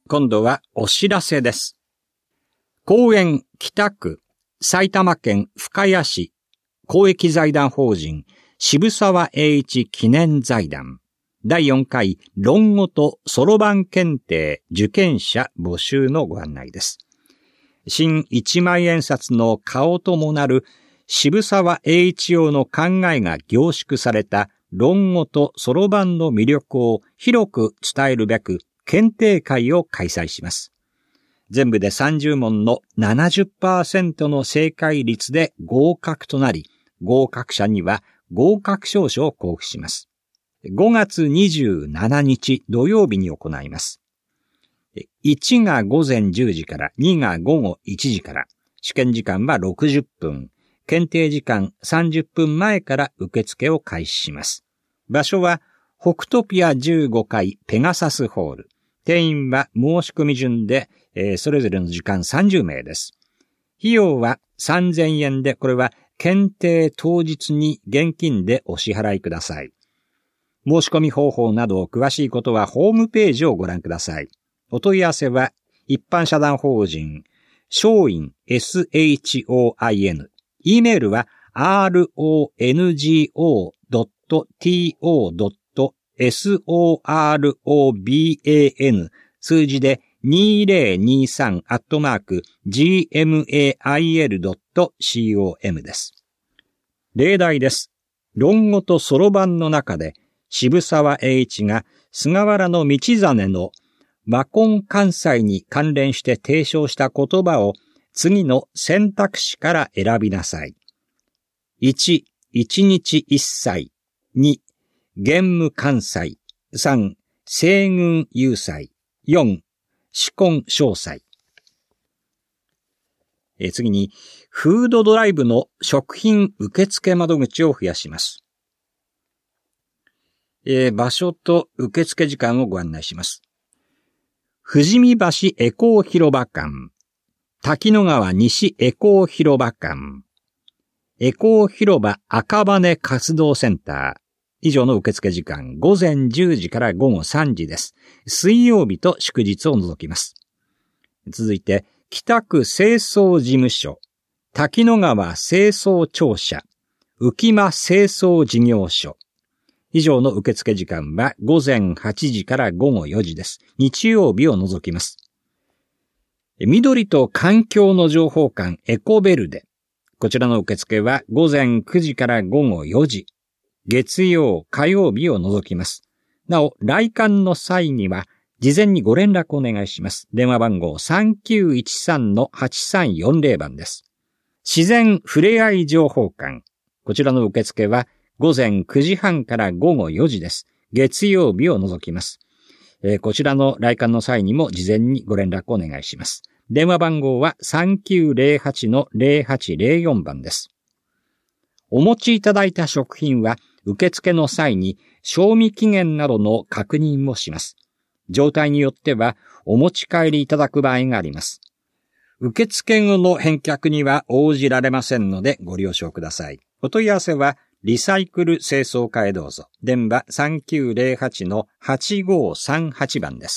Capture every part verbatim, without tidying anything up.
今度はお知らせです。公園北区、埼玉県深谷市、公益財団法人渋沢栄一記念財団だいよんかい論語とそろばん検定受験者募集のご案内です。新一万円札の顔ともなる渋沢栄一用の考えが凝縮された論語とそろばんの魅力を広く伝えるべく検定会を開催します。全部でさんじゅうもんの ななじゅっパーセント の正解率で合格となり、合格者には合格証書を交付します。ごがつにじゅうしちにち土曜日に行います。いちがごぜんじゅうじからにがごごいちじから、試験時間はろくじゅっぷん、検定時間さんじゅっぷんまえから受付を開始します。場所は北トピアじゅうごかいペガサスホール。定員は申し込み順で、えー、それぞれの時間さんじゅうめいです。費用はさんぜんえんで、これは検定当日に現金でお支払いください。申し込み方法など詳しいことはホームページをご覧ください。お問い合わせは一般社団法人松陰 エスエイチオーアイエヌ、 E メールは アールオーエヌジーオードットティーオードットエスオーアールオービーエーエヌ 数字でにせんにじゅうさんアットマーク ジーエムエーアイエルドットコム です。例題です。論語とそろばんの中で渋沢栄一が菅原道真の和根関西に関連して提唱した言葉を次の選択肢から選びなさい。いち、一日一歳。に、玄武関西。さん、西軍雄才。よん、紫根詳細。え次に、フードドライブの食品受付窓口を増やします。えー、場所と受付時間をご案内します。富士見橋エコー広場館、滝野川西エコー広場館、エコー広場赤羽活動センター、以上の受付時間、ごぜんじゅうじからごごさんじです。水曜日と祝日を除きます。続いて、北区清掃事務所、滝野川清掃庁舎、浮間清掃事業所、以上の受付時間はごぜんはちじからごごよじです。日曜日を除きます。緑と環境の情報館エコベルデ。こちらの受付はごぜんくじからごごよじ。月曜、火曜日を除きます。なお、来館の際には事前にご連絡お願いします。電話番号 さんきゅういちさんのはちさんよんぜろ 番です。自然ふれあい情報館。こちらの受付はごぜんくじはんからごごよじです。月曜日を除きます。えー、こちらの来館の際にも事前にご連絡お願いします。電話番号は さんきゅうぜろはちのぜろはちぜろよん 番です。お持ちいただいた食品は受付の際に賞味期限などの確認をします。状態によってはお持ち帰りいただく場合があります。受付後の返却には応じられませんのでご了承ください。お問い合わせはリサイクル清掃課へどうぞ。電話 さんきゅうぜろはちのはちごさんはち 番です。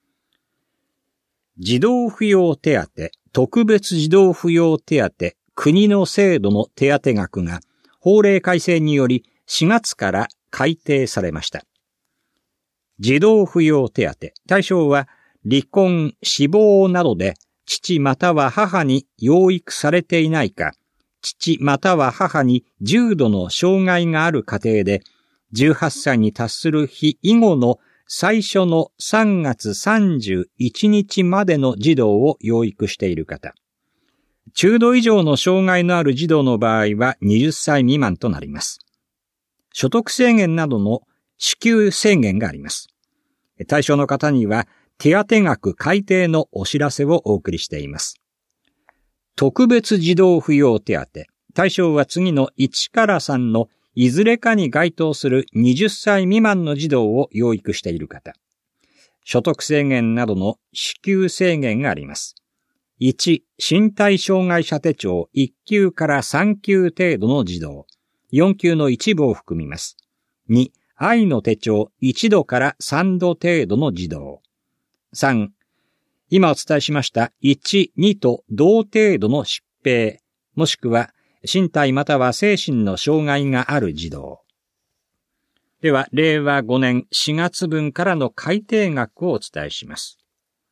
児童扶養手当、特別児童扶養手当、国の制度の手当額が法令改正によりしがつから改定されました。児童扶養手当、対象は離婚、死亡などで父または母に養育されていないか、父または母に重度の障害がある家庭で、じゅうはっさいに達する日以後の最初のさんがつさんじゅういちにちまでの児童を養育している方。中度以上の障害のある児童の場合ははたち未満となります。所得制限などの支給制限があります。対象の方には手当額改定のお知らせをお送りしています。特別児童扶養手当。対象は次のいちからさんのいずれかに該当するはたち未満の児童を養育している方。所得制限などの支給制限があります。いち、身体障害者手帳いっきゅうからさんきゅう程度の児童。よんきゅうの一部を含みます。に、愛の手帳いちどからさんど程度の児童。さん、 今お伝えしましたいち、にと同程度の疾病、もしくは身体または精神の障害がある児童。では、れいわごねんしがつぶんからの改定額をお伝えします。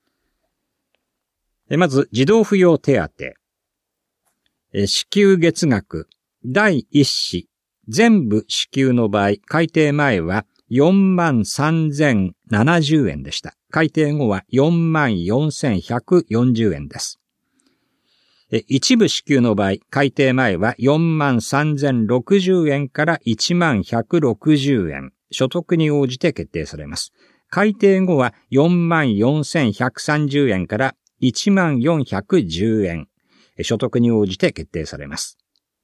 まず、児童扶養手当。支給月額、だいいっ子、全部支給の場合、改定前はよんまんさんぜんななじゅうえんでした。改定後はよんまんよんせんひゃくよんじゅうえんです。一部支給の場合、改定前はよんまんさんぜんろくじゅうえんからいちまんひゃくろくじゅうえん、所得に応じて決定されます。改定後はよんまんよんせんひゃくさんじゅうえんからいちまんよんひゃくじゅうえん、所得に応じて決定されます。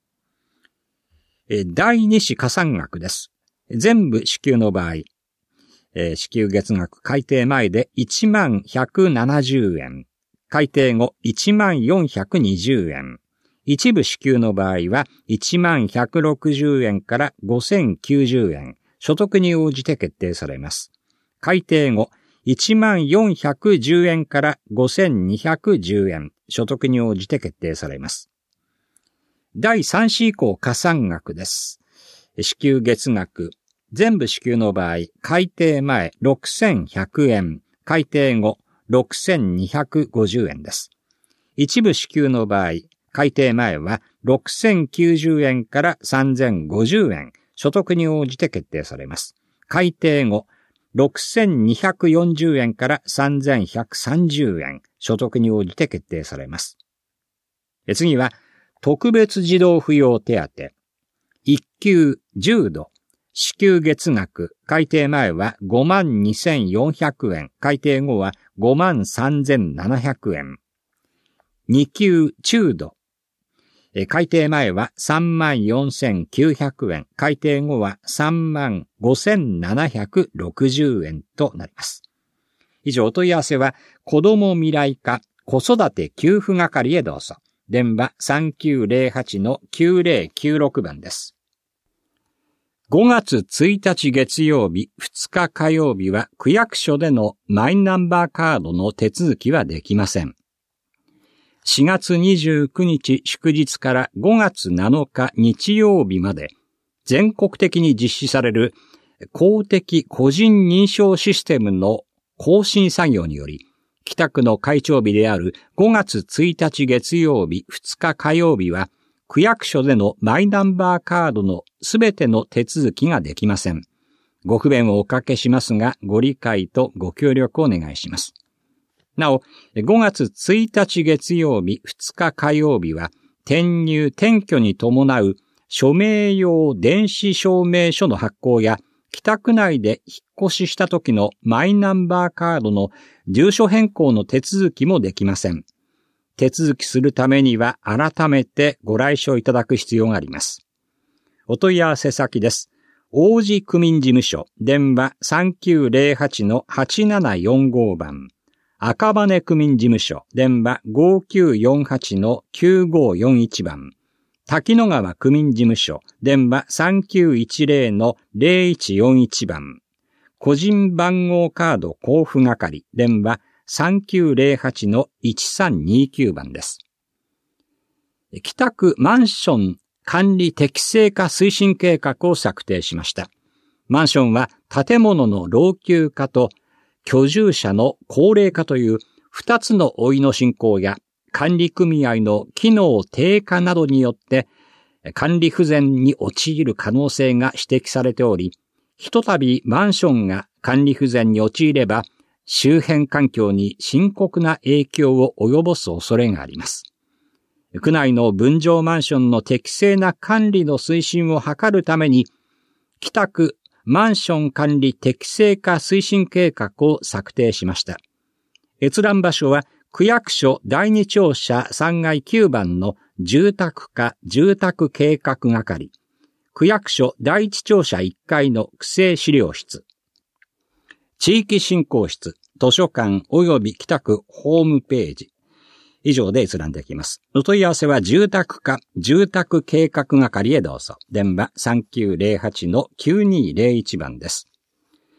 だいに子加算額です。全部支給の場合、支給月額改定前でいちまんひゃくななじゅうえん、改定後いちまんよんひゃくにじゅうえん。一部支給の場合はいちまんひゃくろくじゅうえんからごせんきゅうじゅうえん。所得に応じて決定されます。改定後いちまんよんひゃくじゅうえんからごせんにひゃくじゅうえん。所得に応じて決定されます。だいさん子以降加算額です。支給月額。全部支給の場合、改定前ろくせんひゃくえん。改定後ろくせんにひゃくごじゅうえんです。一部支給の場合、改定前はろくせんきゅうじゅうえんからさんぜんごじゅうえん、所得に応じて決定されます。改定後、ろくせんにひゃくよんじゅうえんからさんぜんひゃくさんじゅうえん、所得に応じて決定されます。次は、特別児童扶養手当。いっ級じゅうど。支給月額、改定前はごまんにせんよんひゃくえん、改定後はごまんさんぜんななひゃくえん。に級中度、改定前はさんまんよんせんきゅうひゃくえん、改定後はさんまんごせんななひゃくろくじゅうえんとなります。以上、お問い合わせは、子ども未来課子育て給付係へどうぞ。電話 さんきゅうぜろはちのきゅうぜろきゅうろく 番です。ごがつついたち月曜日、ふつか火曜日は区役所でのマイナンバーカードの手続きはできません。しがつにじゅうくにち祝日からごがつなのか日曜日まで全国的に実施される公的個人認証システムの更新作業により、北区の開庁日であるごがつついたち月曜日、ふつか火曜日は区役所でのマイナンバーカードのすべての手続きができません。ご不便をおかけしますが、ご理解とご協力をお願いします。なお、ごがつついたち月曜日、ふつか火曜日は、転入・転居に伴う署名用電子証明書の発行や、北区内で引っ越しした時のマイナンバーカードの住所変更の手続きもできません。手続きするためには改めてご来所いただく必要があります。お問い合わせ先です。王子区民事務所、電話 さんきゅうぜろはちのはちななよんご 番。赤羽区民事務所、電話 ごきゅうよんはちのきゅうごよんいち 番。滝野川区民事務所、電話 さんきゅういちぜろのぜろいちよんいち 番。個人番号カード交付係、電話さんきゅうぜろはちのいちさんにきゅう 番です。北区マンション管理適正化推進計画を策定しました。マンションは建物の老朽化と居住者の高齢化という二つの老いの進行や管理組合の機能低下などによって管理不全に陥る可能性が指摘されており、ひとたびマンションが管理不全に陥れば周辺環境に深刻な影響を及ぼす恐れがあります。区内の分譲マンションの適正な管理の推進を図るために、北区マンション管理適正化推進計画を策定しました。閲覧場所は区役所だいに庁舎さんがいきゅう番の住宅課住宅計画係、区役所だいいち庁舎いっかいの区政資料室、地域振興室、図書館及び北区ホームページ、以上で閲覧できます。お問い合わせは住宅課住宅計画係へどうぞ。電話 さんきゅうぜろはちのきゅうにぜろいち 番です。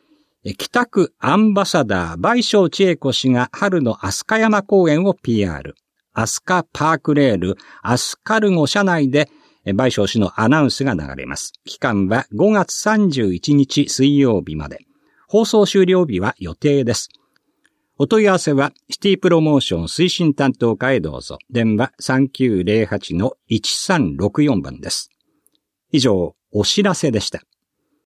北区アンバサダー倍賞千恵子氏が春の飛鳥山公園を ピーアール。飛鳥パークレール、アスカルゴ車内で倍賞氏のアナウンスが流れます。期間はごがつさんじゅういちにち水曜日まで。放送終了日は予定です。お問い合わせはシティプロモーション推進担当課へどうぞ。電話 さんきゅうゼロはちのいちさんろくよん 番です。以上、お知らせでした。